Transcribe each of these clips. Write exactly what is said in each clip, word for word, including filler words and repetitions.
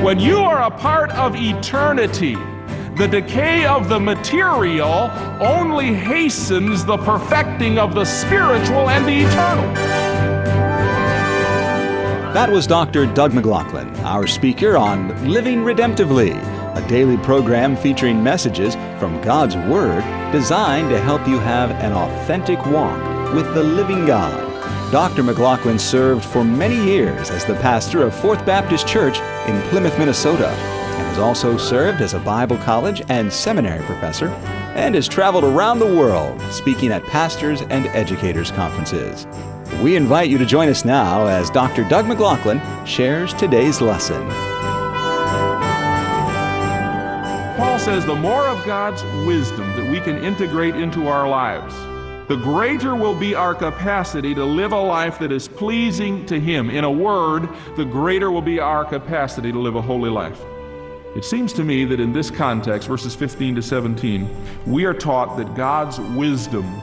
When you are a part of eternity, the decay of the material only hastens the perfecting of the spiritual and the eternal. That was Doctor Doug McLaughlin, our speaker on Living Redemptively, a daily program featuring messages from God's Word designed to help you have an authentic walk with the living God. Doctor McLaughlin served for many years as the pastor of Fourth Baptist Church in Plymouth, Minnesota, and has also served as a Bible college and seminary professor, and has traveled around the world speaking at pastors' and educators' conferences. We invite you to join us now as Doctor Doug McLaughlin shares today's lesson. Paul says the more of God's wisdom that we can integrate into our lives, the greater will be our capacity to live a life that is pleasing to Him. In a word, the greater will be our capacity to live a holy life. It seems to me that in this context, verses fifteen to seventeen, we are taught that God's wisdom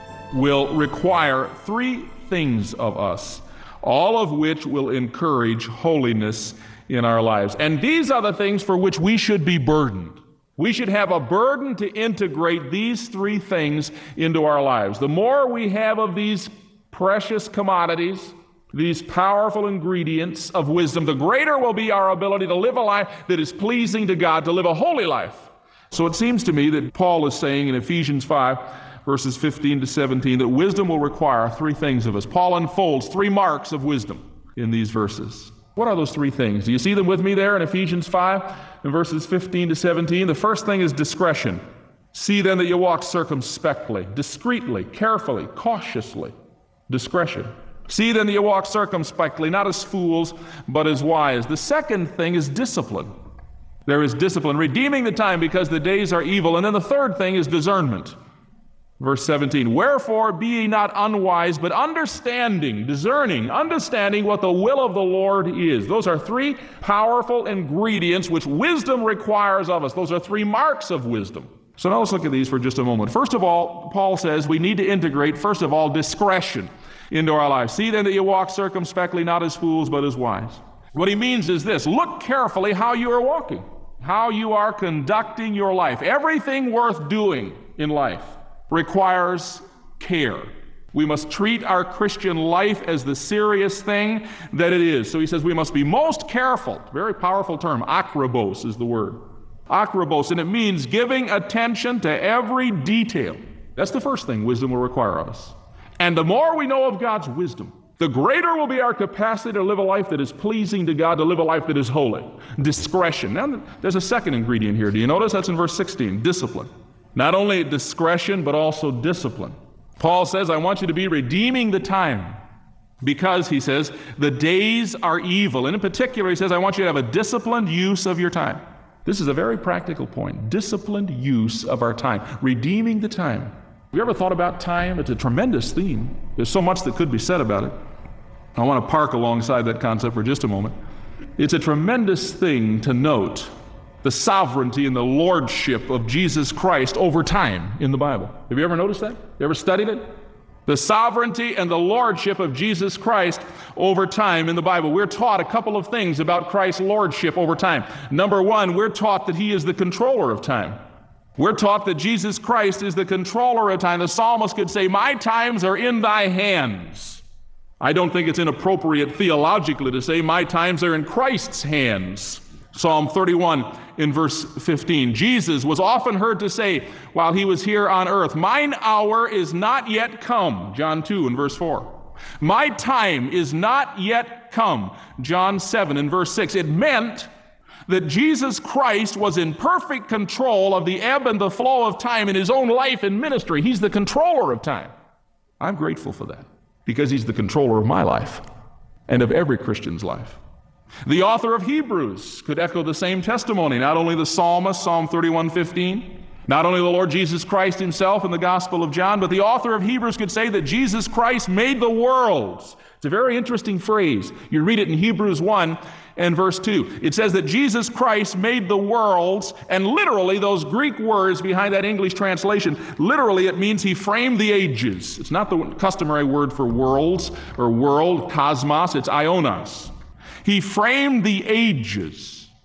will require three things of us, all of which will encourage holiness in our lives. And these are the things for which we should be burdened. We should have a burden to integrate these three things into our lives. The more we have of these precious commodities, these powerful ingredients of wisdom, the greater will be our ability to live a life that is pleasing to God, to live a holy life. So it seems to me that Paul is saying in Ephesians five, verses fifteen to seventeen, that wisdom will require three things of us. Paul unfolds three marks of wisdom in these verses. What are those three things? Do you see them with me there in Ephesians five, in verses fifteen to seventeen? The first thing is discretion. See then that you walk circumspectly, discreetly, carefully, cautiously. Discretion. See then that you walk circumspectly, not as fools, but as wise. The second thing is discipline. There is discipline, redeeming the time because the days are evil. And then the third thing is discernment. Verse seventeen, wherefore be ye not unwise, but understanding, discerning, understanding what the will of the Lord is. Those are three powerful ingredients which wisdom requires of us. Those are three marks of wisdom. So now let's look at these for just a moment. First of all, Paul says we need to integrate, first of all, discretion into our lives. See then that you walk circumspectly, not as fools, but as wise. What he means is this: look carefully how you are walking, how you are conducting your life. Everything worth doing in life requires care. We must treat our Christian life as the serious thing that it is. So he says we must be most careful. Very powerful term. Akrobos is the word. Akrobos, and it means giving attention to every detail. That's the first thing wisdom will require of us. And the more we know of God's wisdom, the greater will be our capacity to live a life that is pleasing to God, to live a life that is holy. Discretion. Now, there's a second ingredient here. Do you notice? That's in verse sixteen. Discipline. Not only discretion, but also discipline. Paul says, I want you to be redeeming the time because, he says, the days are evil. And in particular, he says, I want you to have a disciplined use of your time. This is a very practical point. Disciplined use of our time. Redeeming the time. Have you ever thought about time? It's a tremendous theme. There's so much that could be said about it. I want to park alongside that concept for just a moment. It's a tremendous thing to note the sovereignty and the lordship of Jesus Christ over time in the Bible. Have you ever noticed that? You ever studied it? The sovereignty and the lordship of Jesus Christ over time in the Bible. We're taught a couple of things about Christ's lordship over time. Number one, we're taught that He is the controller of time. We're taught that Jesus Christ is the controller of time. The psalmist could say, my times are in thy hands. I don't think it's inappropriate theologically to say, my times are in Christ's hands. Psalm thirty-one in verse fifteen. Jesus was often heard to say while He was here on earth, mine hour is not yet come. John two in verse four. My time is not yet come. John seven in verse six. It meant that Jesus Christ was in perfect control of the ebb and the flow of time in His own life and ministry. He's the controller of time. I'm grateful for that because He's the controller of my life and of every Christian's life. The author of Hebrews could echo the same testimony. Not only the psalmist, Psalm thirty-one fifteen, not only the Lord Jesus Christ Himself in the Gospel of John, but the author of Hebrews could say that Jesus Christ made the worlds. It's a very interesting phrase. You read it in Hebrews one and verse two. It says that Jesus Christ made the worlds, and literally those Greek words behind that English translation, literally it means He framed the ages. It's not the customary word for worlds or world, cosmos, it's ionos. He framed the ages.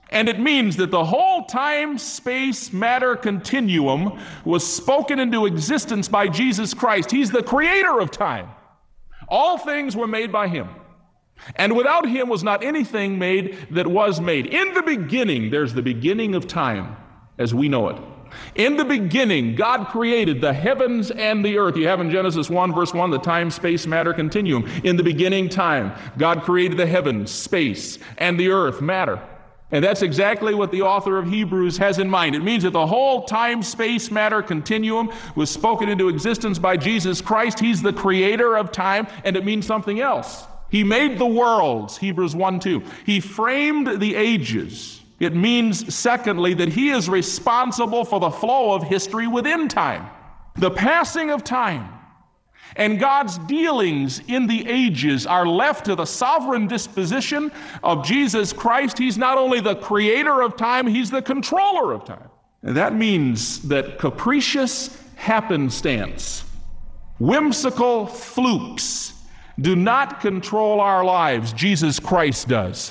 And it means that the whole time, space, matter continuum was spoken into existence by Jesus Christ. He's the creator of time. All things were made by him. And without him was not anything made that was made. In the beginning, there's the beginning of time as we know it. In the beginning, God created the heavens and the earth. You have in Genesis one, verse one, the time, space, matter continuum. In the beginning time, God created the heavens, space, and the earth, matter. And that's exactly what the author of Hebrews has in mind. It means that the whole time, space, matter continuum was spoken into existence by Jesus Christ. He's the creator of time, and it means something else. He made the worlds, Hebrews one two. He framed the ages. It means, secondly, that he is responsible for the flow of history within time. The passing of time and God's dealings in the ages are left to the sovereign disposition of Jesus Christ. He's not only the creator of time, he's the controller of time. And that means that capricious happenstance, whimsical flukes, do not control our lives. Jesus Christ does.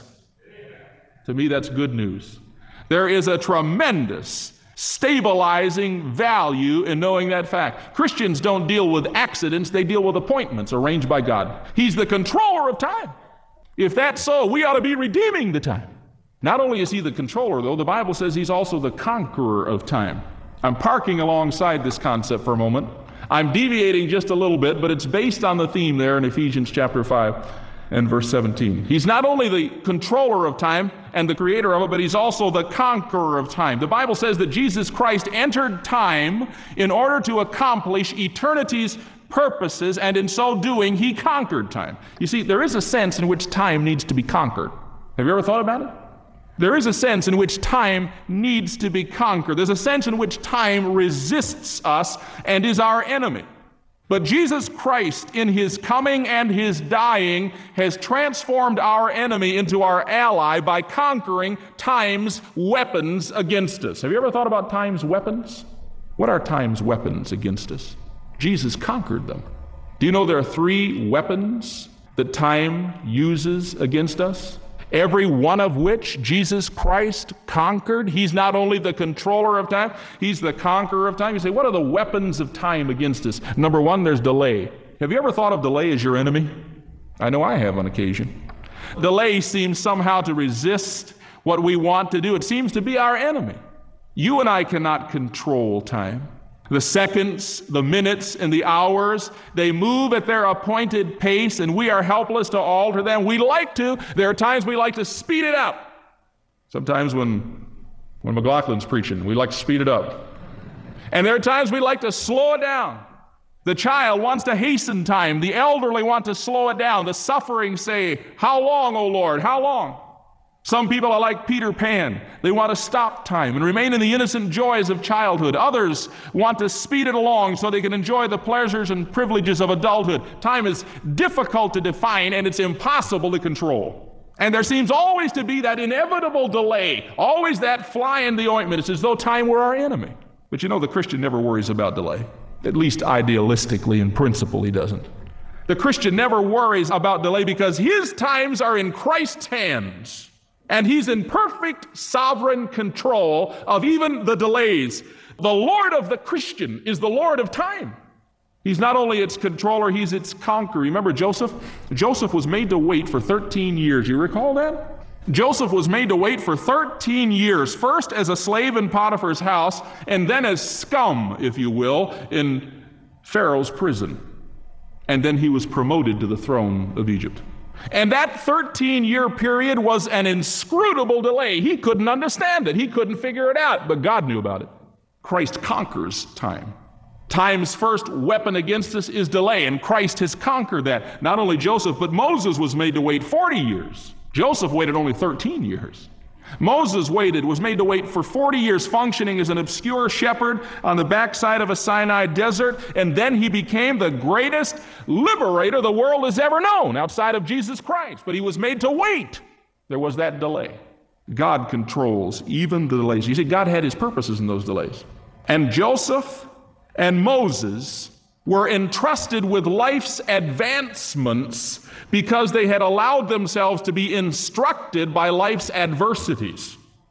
To me, that's good news. There is a tremendous stabilizing value in knowing that fact. Christians don't deal with accidents, they deal with appointments arranged by God. He's the controller of time. If that's so, we ought to be redeeming the time. Not only is he the controller, though, the Bible says he's also the conqueror of time. I'm parking alongside this concept for a moment. I'm deviating just a little bit, but it's based on the theme there in Ephesians chapter five and verse seventeen. He's not only the controller of time and the creator of it, but he's also the conqueror of time. The Bible says that Jesus Christ entered time in order to accomplish eternity's purposes, and in so doing, he conquered time. You see, there is a sense in which time needs to be conquered. Have you ever thought about it? There is a sense in which time needs to be conquered. There's a sense in which time resists us and is our enemy. But Jesus Christ, in his coming and his dying, has transformed our enemy into our ally by conquering time's weapons against us. Have you ever thought about time's weapons? What are time's weapons against us? Jesus conquered them. Do you know there are three weapons that time uses against us? Every one of which Jesus Christ conquered. He's not only the controller of time, he's the conqueror of time. You say, what are the weapons of time against us? Number one, there's delay. Have you ever thought of delay as your enemy? I know I have on occasion. Delay seems somehow to resist what we want to do. It seems to be our enemy. You and I cannot control time. The seconds, the minutes, and the hours, they move at their appointed pace, and we are helpless to alter them. We like to. There are times we like to speed it up. Sometimes when, when McLaughlin's preaching, we like to speed it up. And there are times we like to slow it down. The child wants to hasten time. The elderly want to slow it down. The suffering say, "How long, O Lord? How long?" Some people are like Peter Pan. They want to stop time and remain in the innocent joys of childhood. Others want to speed it along so they can enjoy the pleasures and privileges of adulthood. Time is difficult to define, and it's impossible to control. And there seems always to be that inevitable delay, always that fly in the ointment. It's as though time were our enemy. But you know, the Christian never worries about delay. At least idealistically, in principle, he doesn't. The Christian never worries about delay because his times are in Christ's hands. And he's in perfect sovereign control of even the delays. The Lord of the Christian is the Lord of time. He's not only its controller, he's its conqueror. Remember Joseph? Joseph was made to wait for thirteen years. You recall that? Joseph was made to wait for thirteen years, first as a slave in Potiphar's house, and then as scum, if you will, in Pharaoh's prison. And then he was promoted to the throne of Egypt. And that thirteen-year period was an inscrutable delay. He couldn't understand it. He couldn't figure it out, but God knew about it. Christ conquers time. Time's first weapon against us is delay, and Christ has conquered that. Not only Joseph, but Moses was made to wait forty years. Joseph waited only thirteen years. Moses waited, was made to wait for forty years, functioning as an obscure shepherd on the backside of a Sinai desert, and then he became the greatest liberator the world has ever known outside of Jesus Christ. But he was made to wait. There was that delay. God controls even the delays. You see, God had his purposes in those delays. And Joseph and Moses were entrusted with life's advancements because they had allowed themselves to be instructed by life's adversities.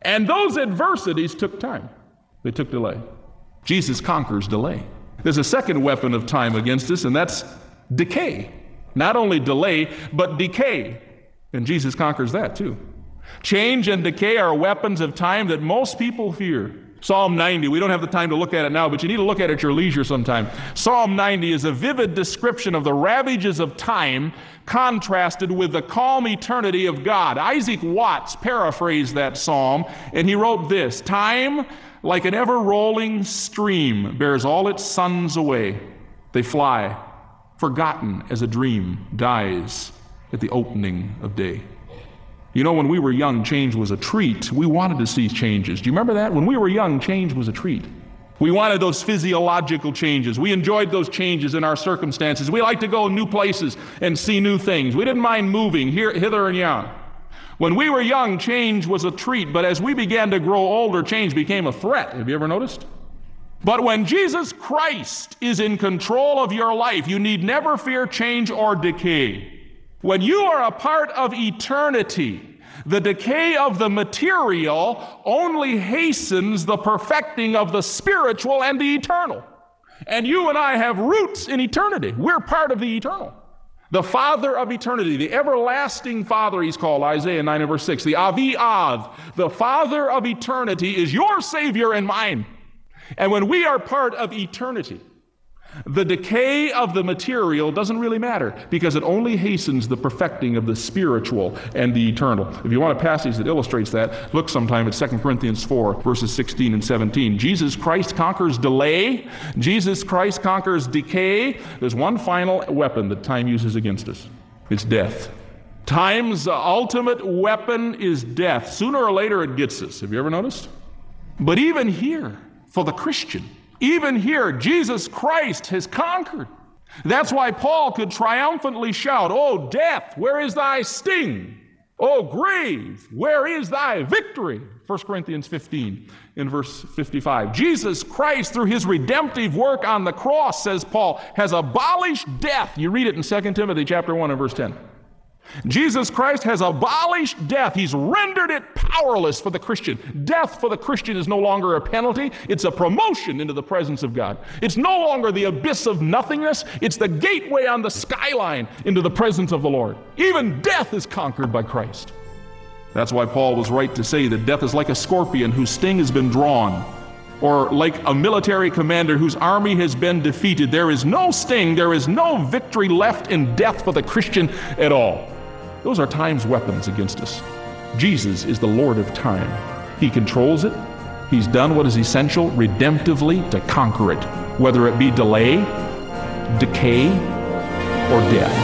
And those adversities took time. They took delay. Jesus conquers delay. There's a second weapon of time against us, and that's decay. Not only delay, but decay. And Jesus conquers that too. Change and decay are weapons of time that most people fear. Psalm ninety, we don't have the time to look at it now, but you need to look at it at your leisure sometime. Psalm ninety is a vivid description of the ravages of time contrasted with the calm eternity of God. Isaac Watts paraphrased that psalm, and he wrote this: time, like an ever-rolling stream, bears all its sons away. They fly, forgotten as a dream dies at the opening of day. You know, when we were young, change was a treat. We wanted to see changes. Do you remember that? When we were young, change was a treat. We wanted those physiological changes. We enjoyed those changes in our circumstances. We liked to go new places and see new things. We didn't mind moving here, hither and yon. When we were young, change was a treat, but as we began to grow older, change became a threat. Have you ever noticed? But when Jesus Christ is in control of your life, you need never fear change or decay. When you are a part of eternity, the decay of the material only hastens the perfecting of the spiritual and the eternal. And you and I have roots in eternity. We're part of the eternal. The Father of eternity, the everlasting Father, he's called, Isaiah nine and verse six. The Avi Av, the Father of eternity, is your Savior and mine. And when we are part of eternity, the decay of the material doesn't really matter, because it only hastens the perfecting of the spiritual and the eternal. If you want a passage that illustrates that, look sometime at Second Corinthians four, verses sixteen and seventeen. Jesus Christ conquers delay. Jesus Christ conquers decay. There's one final weapon that time uses against us. It's death. Time's ultimate weapon is death. Sooner or later it gets us. Have you ever noticed? But even here, for the Christian, even here, Jesus Christ has conquered. That's why Paul could triumphantly shout, "Oh, death, where is thy sting? Oh, grave, where is thy victory?" First Corinthians fifteen in verse fifty-five. Jesus Christ, through his redemptive work on the cross, says Paul, has abolished death. You read it in Second Timothy chapter one and verse ten. Jesus Christ has abolished death. He's rendered it powerless for the Christian. Death for the Christian is no longer a penalty. It's a promotion into the presence of God. It's no longer the abyss of nothingness. It's the gateway on the skyline into the presence of the Lord. Even death is conquered by Christ. That's why Paul was right to say that death is like a scorpion whose sting has been drawn, or like a military commander whose army has been defeated. There is no sting, there is no victory left in death for the Christian at all. Those are time's weapons against us. Jesus is the Lord of time. He controls it. He's done what is essential redemptively to conquer it, whether it be delay, decay, or death.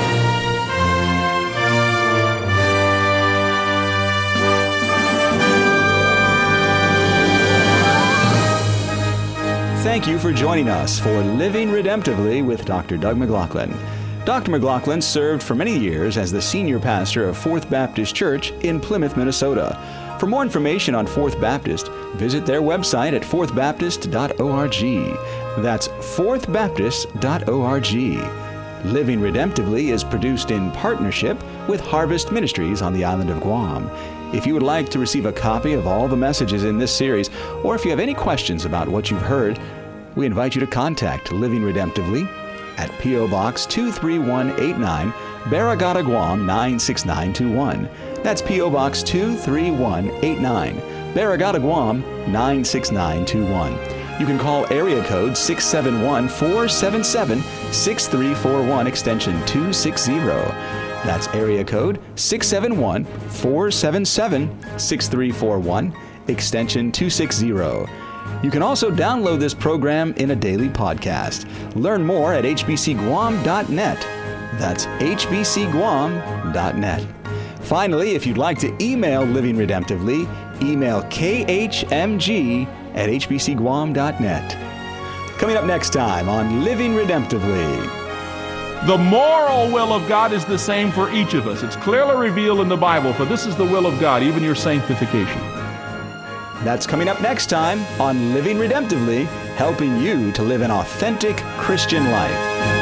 Thank you for joining us for Living Redemptively with Doctor Doug McLaughlin. Doctor McLaughlin served for many years as the senior pastor of Fourth Baptist Church in Plymouth, Minnesota. For more information on Fourth Baptist, visit their website at fourth baptist dot org. That's fourth baptist dot org. Living Redemptively is produced in partnership with Harvest Ministries on the island of Guam. If you would like to receive a copy of all the messages in this series, or if you have any questions about what you've heard, we invite you to contact Living Redemptively at P O. Box two three one eight nine, Barragata, Guam nine six nine two one. That's P O. Box two three one eight nine, Barragata, Guam nine six nine two one. You can call area code six seven one, four seven seven, six three four one, extension two sixty. That's area code six seven one, four seven seven, six three four one, extension two sixty. You can also download this program in a daily podcast. Learn more at h b c guam dot net. That's h b c guam dot net. Finally, if you'd like to email Living Redemptively, email k h m g at h b c guam dot net. Coming up next time on Living Redemptively. The moral will of God is the same for each of us. It's clearly revealed in the Bible, for this is the will of God, even your sanctification. That's coming up next time on Living Redemptively, helping you to live an authentic Christian life.